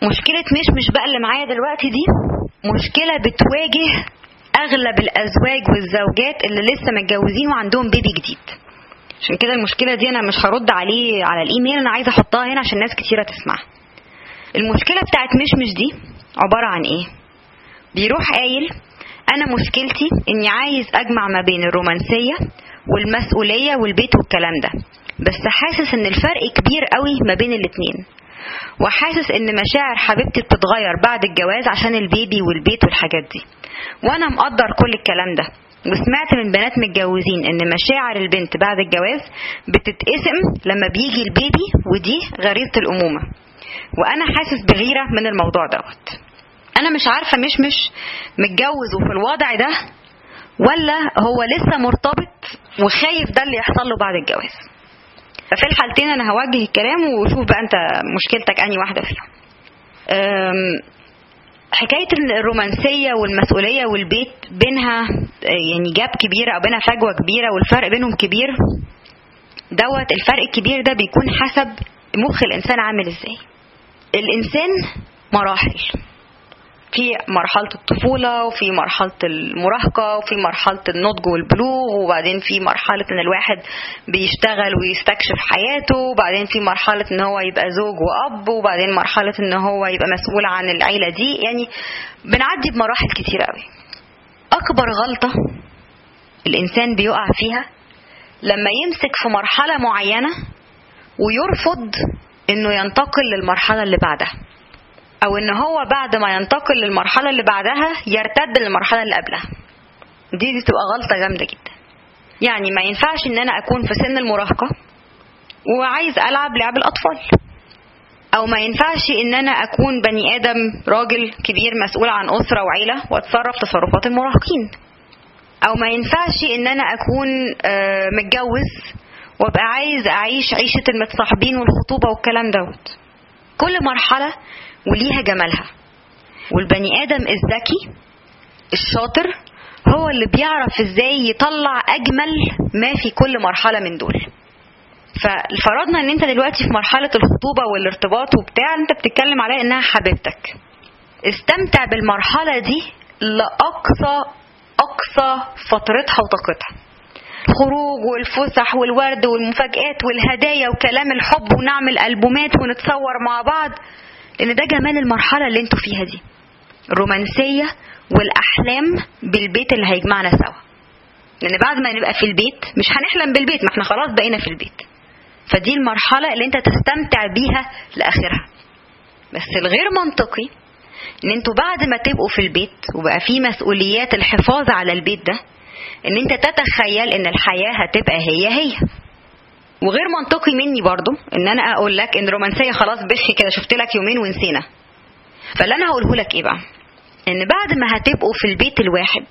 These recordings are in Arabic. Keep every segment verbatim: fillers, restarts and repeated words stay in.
مشكلة مش مش بقى اللي معايا دلوقتي دي مشكلة بتواجه اغلب الازواج والزوجات اللي لسه متجوزين وعندهم بيبي جديد. عشان كده المشكلة دي انا مش هرد عليه على الايميل، انا عايزة احطها هنا عشان ناس كتيرة تسمعها. المشكلة بتاعت مش مش دي عبارة عن ايه؟ بيروح قايل انا مشكلتي اني عايز اجمع ما بين الرومانسية والمسؤولية والبيت والكلام ده، بس حاسس ان الفرق كبير قوي ما بين الاتنين، وحاسس ان مشاعر حبيبتي بتتغير بعد الجواز عشان البيبي والبيت والحاجات دي، وانا مقدر كل الكلام ده، وسمعت من بنات متجوزين ان مشاعر البنت بعد الجواز بتتقسم لما بيجي البيبي ودي غريزة الامومة، وانا حاسس بغيرة من الموضوع دوت. انا مش عارفة مش مش متجوز وفي الوضع ده ولا هو لسه مرتبط وخايف ده اللي يحصل له بعد الجواز. ففي الحالتين انا هوجه الكلام وشوف بقى انت مشكلتك انهي واحدة فيهم. حكاية الرومانسية والمسؤولية والبيت بينها يعني جاب كبيرة او بينها فجوة كبيرة والفرق بينهم كبير دوت. الفرق الكبير ده بيكون حسب مخ الانسان عامل ازاي. الانسان مراحل، في مرحلة الطفولة وفي مرحلة المراهقة وفي مرحلة النضج والبلوغ، وبعدين في مرحلة ان الواحد بيشتغل ويستكشف حياته، وبعدين في مرحلة ان هو يبقى زوج واب، وبعدين مرحلة ان هو يبقى مسؤول عن العيلة دي. يعني بنعدي بمراحل كتير قوي. اكبر غلطة الانسان بيقع فيها لما يمسك في مرحلة معينة ويرفض انه ينتقل للمرحلة اللي بعدها، او ان هو بعد ما ينتقل للمرحلة اللي بعدها يرتد للمرحلة اللي قبلها. دي دي تبقى غلطة جامدة جدا. يعني ما ينفعش ان انا اكون في سن المراهقة وعايز العب لعب الاطفال، او ما ينفعش ان انا اكون بني ادم راجل كبير مسؤول عن اسرة وعيلة واتصرف تصرفات المراهقين، او ما ينفعش ان انا اكون متجوز وابقى عايز اعيش عيشة المتصاحبين والخطوبة والكلام دوت. كل مرحلة وليها جمالها، والبني ادم الذكي الشاطر هو اللي بيعرف ازاي يطلع اجمل ما في كل مرحلة من دول. فالفرضنا ان انت دلوقتي في مرحلة الخطوبة والارتباط وبتاع، انت بتتكلم عليها انها حبيبتك، استمتع بالمرحلة دي لأقصى أقصى فترتها وطاقتها. الخروج والفسح والورد والمفاجآت والهدايا وكلام الحب ونعمل ألبومات ونتصور مع بعض، لأن ده جمال المرحلة اللي انتوا فيها دي، الرومانسية والأحلام بالبيت اللي هيجمعنا سوا. لأن بعد ما نبقى في البيت مش هنحلم بالبيت، ما احنا خلاص بقينا في البيت. فدي المرحلة اللي انت تستمتع بيها لآخرها. بس الغير منطقي ان انتوا بعد ما تبقوا في البيت وبقى في مسؤوليات الحفاظ على البيت ده، ان انت تتخيل ان الحياة هتبقى هي هي. وغير منطقي مني برضو ان انا اقول لك ان رومانسية خلاص بخي كده، شفت لك يومين ونسينا. فاللي انا هقوله لك ايه بقى، ان بعد ما هتبقوا في البيت الواحد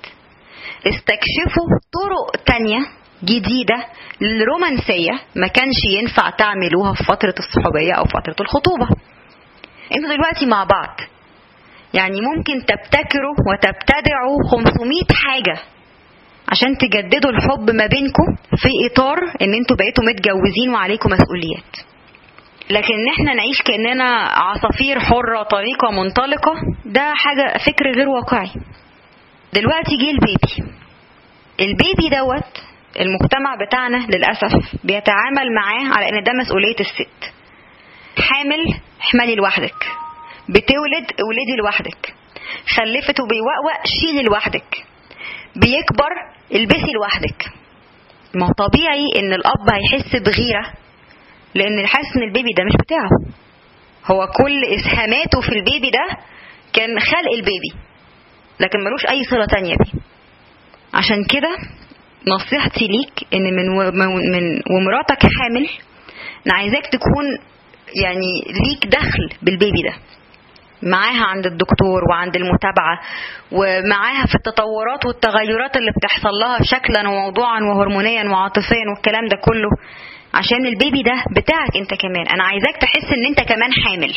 استكشفوا طرق تانية جديدة للرومانسية ما كانش ينفع تعملوها في فترة الصحوبية او فترة الخطوبة. انتوا دلوقتي مع بعض، يعني ممكن تبتكروا وتبتدعوا خمسمائة حاجة عشان تجددوا الحب ما بينكم في اطار ان انتوا بقيتوا متجوزين وعليكم مسؤوليات. لكن ان احنا نعيش كأننا عصافير حرة طريقة منطلقة، ده حاجة فكر غير واقعي. دلوقتي جه البيبي. البيبي دوت المجتمع بتاعنا للأسف بيتعامل معاه على ان ده مسؤولية الست. حامل احملي لوحدك، بتولد اولدي لوحدك، خلفت وبيوقوق شيلي لوحدك، بيكبر البسي لوحدك. ما هو طبيعي ان الاب هيحس بغيرة لان حاسس ان البيبي ده مش بتاعه، هو كل اسهاماته في البيبي ده كان خلق البيبي لكن ملوش اي صلة تانية بيه. عشان كده نصيحتي ليك ان من, من ومراتك حامل انا عايزاك تكون يعني ليك دخل بالبيبي ده، معاها عند الدكتور وعند المتابعة، ومعاها في التطورات والتغيرات اللي بتحصل لها شكلا وموضوعا وهرمونيا وعاطفيا والكلام ده كله، عشان البيبي ده بتاعك انت كمان. انا عايزاك تحس ان انت كمان حامل.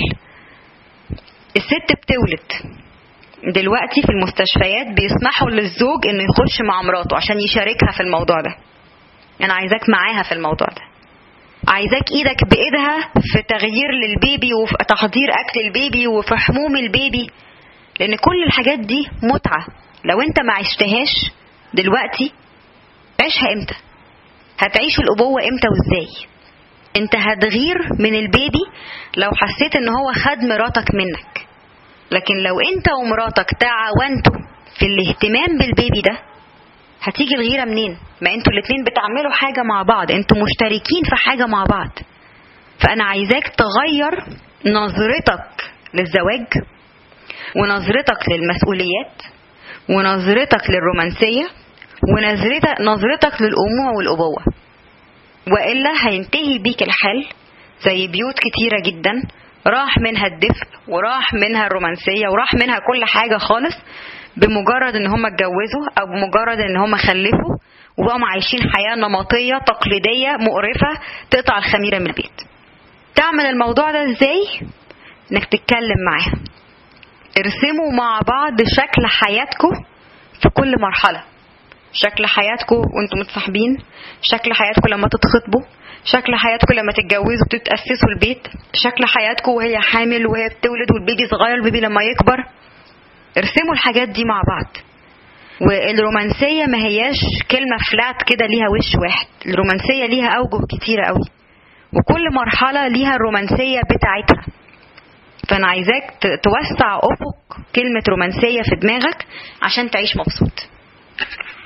الست بتولد دلوقتي في المستشفيات بيسمحوا للزوج انه يخش مع مراته عشان يشاركها في الموضوع ده. انا عايزاك معاها في الموضوع ده. عايزاك ايدك بايدها في تغيير للبيبي وفي تحضير اكل البيبي وفي حموم البيبي، لان كل الحاجات دي متعة. لو انت ما عشتهاش دلوقتي عيشها امتى؟ هتعيش الابوة امتى وازاي؟ انت هتغير من البيبي لو حسيت ان هو خد مراتك منك، لكن لو انت ومراتك تعاونتوا في الاهتمام بالبيبي ده هتيجي الغيرة منين؟ ما انتوا الاتنين بتعملوا حاجة مع بعض، انتوا مشتركين في حاجة مع بعض. فانا عايزاك تغير نظرتك للزواج ونظرتك للمسؤوليات ونظرتك للرومانسية ونظرتك نظرتك للأمومة والأبوة، وإلا هينتهي بيك الحال زي بيوت كتيرة جدا راح منها الدفء وراح منها الرومانسية وراح منها كل حاجة خالص بمجرد ان هم اتجوزوا او بمجرد ان هم خلفوا وبقوا عايشين حياة نمطية تقليدية مقرفة تقطع الخميرة من البيت. تعمل الموضوع ده ازاي؟ انك تتكلم معاها، ارسموا مع بعض شكل حياتكم في كل مرحلة، شكل حياتكم وانتم متصاحبين، شكل حياتكم لما تتخطبوا، شكل حياتكم لما تتجوزوا وتتأسسوا البيت، شكل حياتكم وهي حامل وهي بتولد والبيبي صغير البيبي لما يكبر. ارسموا الحاجات دي مع بعض. والرومانسية ما هياش كلمة فلات كده ليها وش واحد، الرومانسية ليها أوجه كتيرة قوي وكل مرحلة ليها الرومانسية بتاعتها. فأنا عايزاك توسع أفق كلمة رومانسية في دماغك عشان تعيش مبسوط.